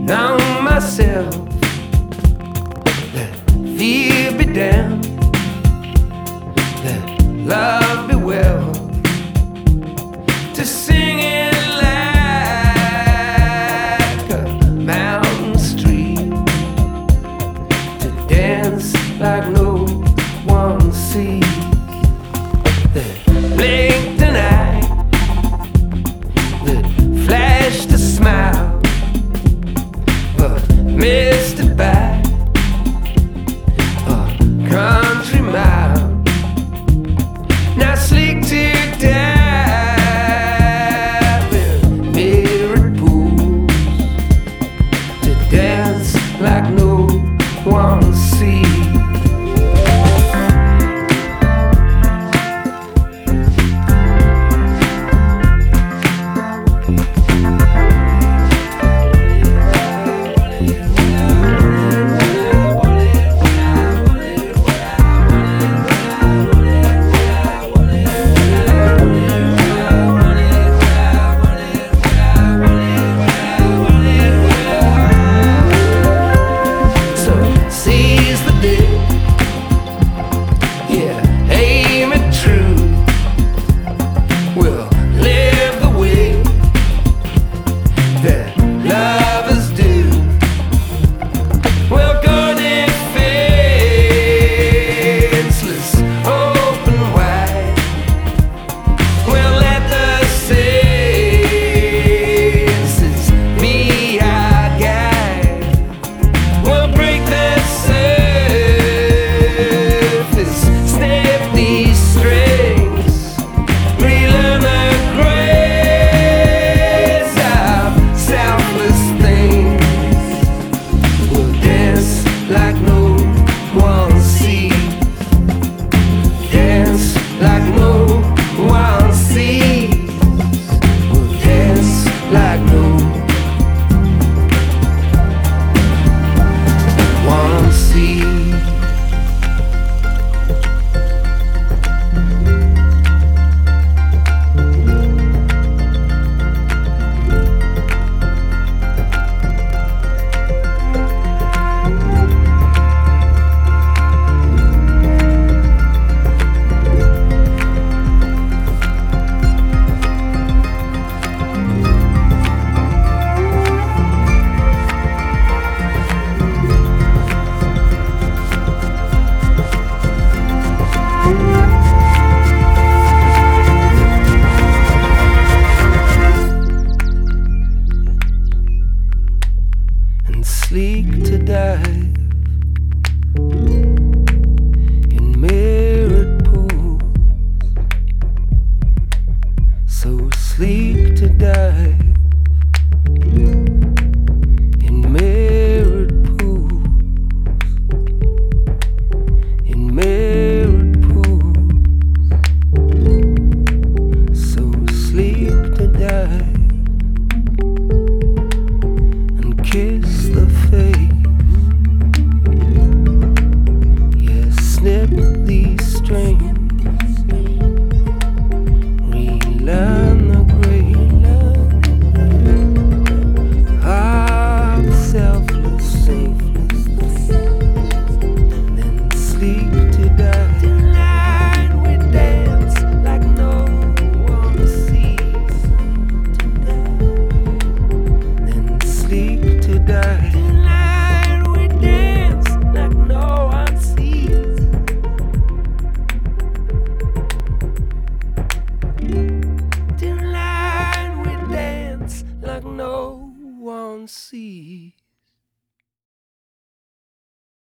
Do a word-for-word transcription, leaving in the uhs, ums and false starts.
Numb myself, let fear be down, let love be well, to sing it like a mountain stream, to dance like no one sees, that blinked an eye, that flashed a smile, but missed it by a country mile. Now sleek to dive in mirrored pools, to dance like no one sees. Sleek to dive